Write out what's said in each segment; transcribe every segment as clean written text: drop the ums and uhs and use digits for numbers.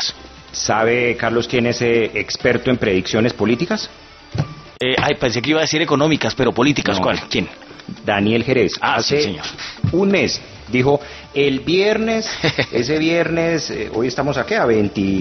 políticas. ¿Sabe, Carlos, quién es experto en predicciones políticas? Pensé que iba a decir económicas, pero políticas, No. ¿cuál? ¿Quién? Daniel Jerez. Sí, Hace señor. un mes dijo, el viernes, ese viernes, hoy estamos aquí a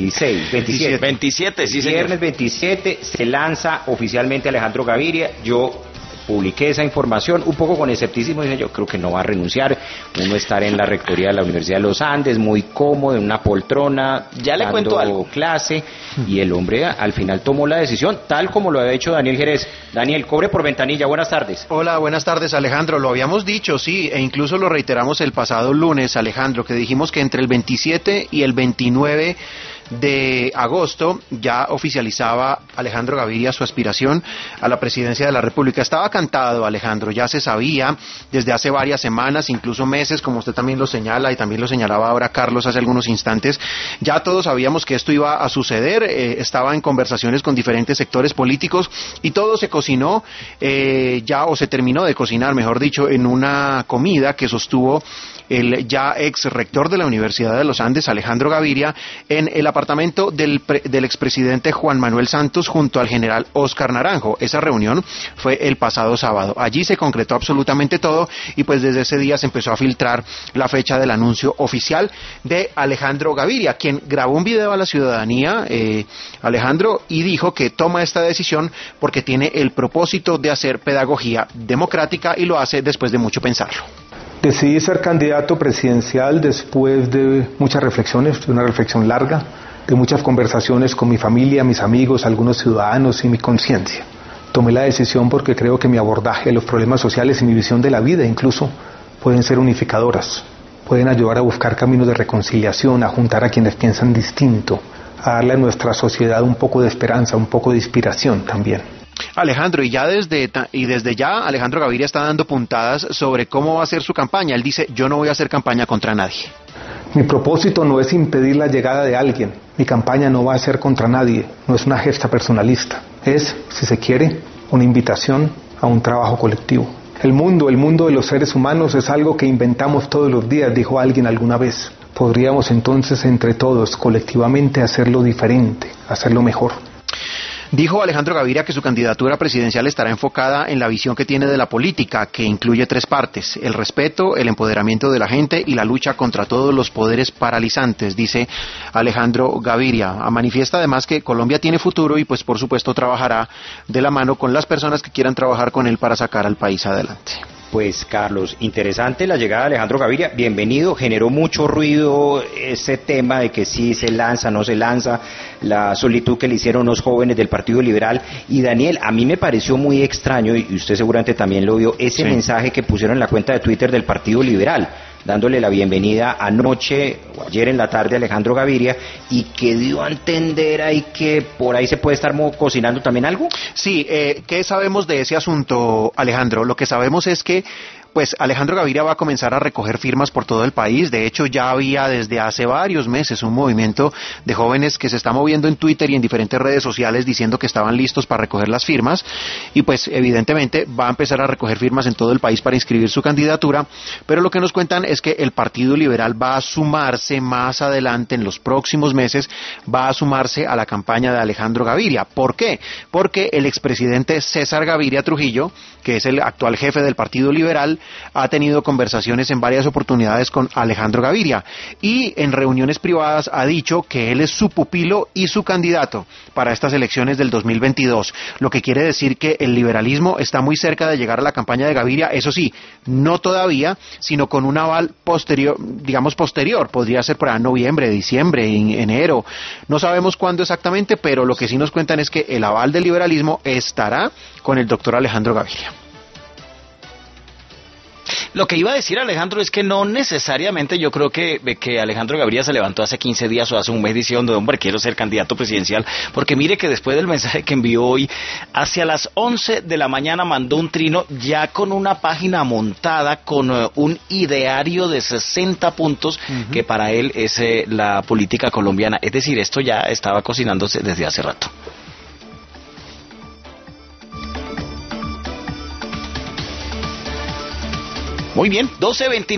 27, sí, señor. Viernes 27 se lanza oficialmente Alejandro Gaviria. Yo publiqué esa información un poco con escepticismo, dije yo creo que no va a renunciar, uno estar en la rectoría de la Universidad de los Andes, muy cómodo, en una poltrona, ya le cuento algo, clase, y el hombre al final tomó la decisión, tal como lo había hecho Daniel Jerez. Daniel, cobre por ventanilla, buenas tardes. Hola, buenas tardes, Alejandro, lo habíamos dicho, sí, e incluso lo reiteramos el pasado lunes, Alejandro, que dijimos que entre el 27 y el 29 de agosto ya oficializaba Alejandro Gaviria su aspiración a la presidencia de la República. Estaba cantado, Alejandro, ya se sabía desde hace varias semanas, incluso meses, como usted también lo señala y también lo señalaba ahora Carlos hace algunos instantes. Ya todos sabíamos que esto iba a suceder, estaba en conversaciones con diferentes sectores políticos y todo se cocinó o se terminó de cocinar, mejor dicho, en una comida que sostuvo el ya ex rector de la Universidad de los Andes, Alejandro Gaviria, en el apartamento del expresidente Juan Manuel Santos junto al general Óscar Naranjo. Esa reunión fue el pasado sábado. Allí se concretó absolutamente todo y pues desde ese día se empezó a filtrar la fecha del anuncio oficial de Alejandro Gaviria, quien grabó un video a la ciudadanía, Alejandro, y dijo que toma esta decisión porque tiene el propósito de hacer pedagogía democrática y lo hace después de mucho pensarlo. Decidí ser candidato presidencial después de muchas reflexiones, de una reflexión larga, de muchas conversaciones con mi familia, mis amigos, algunos ciudadanos y mi conciencia. Tomé la decisión porque creo que mi abordaje de los problemas sociales y mi visión de la vida incluso pueden ser unificadoras, pueden ayudar a buscar caminos de reconciliación, a juntar a quienes piensan distinto, a darle a nuestra sociedad un poco de esperanza, un poco de inspiración también. Alejandro, y desde ya Alejandro Gaviria está dando puntadas sobre cómo va a ser su campaña. Él dice, yo no voy a hacer campaña contra nadie. Mi propósito no es impedir la llegada de alguien. Mi campaña no va a ser contra nadie, no es una gesta personalista. Es, si se quiere, una invitación a un trabajo colectivo. El mundo de los seres humanos es algo que inventamos todos los días, dijo alguien alguna vez. Podríamos entonces entre todos, colectivamente, hacerlo diferente, hacerlo mejor. Dijo Alejandro Gaviria que su candidatura presidencial estará enfocada en la visión que tiene de la política, que incluye 3 partes: el respeto, el empoderamiento de la gente y la lucha contra todos los poderes paralizantes, dice Alejandro Gaviria. Manifiesta además que Colombia tiene futuro y pues por supuesto trabajará de la mano con las personas que quieran trabajar con él para sacar al país adelante. Pues Carlos, interesante la llegada de Alejandro Gaviria, bienvenido, generó mucho ruido ese tema de que sí se lanza, no se lanza, la solitud que le hicieron los jóvenes del Partido Liberal. Y Daniel, a mí me pareció muy extraño, y usted seguramente también lo vio, ese mensaje que pusieron en la cuenta de Twitter del Partido Liberal, dándole la bienvenida anoche o ayer en la tarde a Alejandro Gaviria, y que dio a entender ahí que por ahí se puede estar cocinando también algo. Sí, ¿qué sabemos de ese asunto, Alejandro? Lo que sabemos es que pues Alejandro Gaviria va a comenzar a recoger firmas por todo el país. De hecho, ya había desde hace varios meses un movimiento de jóvenes que se está moviendo en Twitter y en diferentes redes sociales diciendo que estaban listos para recoger las firmas, y pues evidentemente va a empezar a recoger firmas en todo el país para inscribir su candidatura. Pero lo que nos cuentan es que el Partido Liberal va a sumarse más adelante, en los próximos meses, va a sumarse a la campaña de Alejandro Gaviria. ¿Por qué? Porque el expresidente César Gaviria Trujillo, que es el actual jefe del Partido Liberal, ha tenido conversaciones en varias oportunidades con Alejandro Gaviria y en reuniones privadas ha dicho que él es su pupilo y su candidato para estas elecciones del 2022, lo que quiere decir que el liberalismo está muy cerca de llegar a la campaña de Gaviria, eso sí, no todavía, sino con un aval posterior, podría ser para noviembre, diciembre, enero, no sabemos cuándo exactamente, pero lo que sí nos cuentan es que el aval del liberalismo estará con el doctor Alejandro Gaviria. Lo que iba a decir Alejandro es que no necesariamente yo creo que Alejandro Gaviria se levantó hace 15 días o hace un mes diciendo, hombre, quiero ser candidato presidencial, porque mire que después del mensaje que envió hoy, hacia las 11 de la mañana mandó un trino ya con una página montada, con un ideario de 60 puntos, que para él es la política colombiana. Es decir, esto ya estaba cocinándose desde hace rato. Muy bien, 12:29.